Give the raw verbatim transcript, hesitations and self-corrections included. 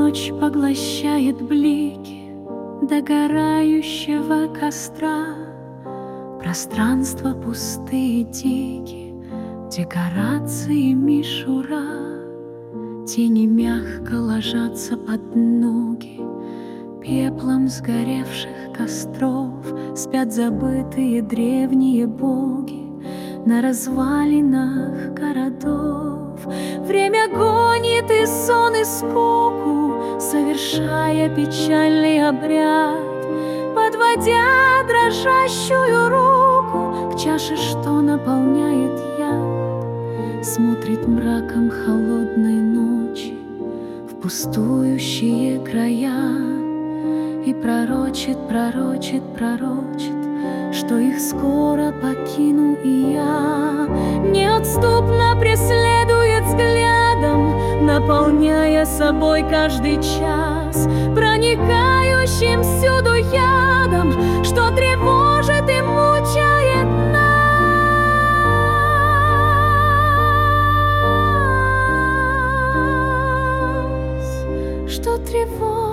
ночь поглощает блики догорающего костра. Пространства пустые, дикие, декорации мишура. Тени мягко ложатся под ноги, пеплом сгоревших костров спят забытые древние боги на развалинах городов. Время гонит и сон, и скуку, совершая печальный обряд, подводя дрожащую руку к чаше, что наполняет яд. Смотрит мраком холодной ночи в пустующие края и пророчит, пророчит, пророчит, что их скоро покину и я. Неотступно преследует взглядом, наполняя собой каждый час, проникающим всюду ядом, что тревожит и мучает нас, что тревожит.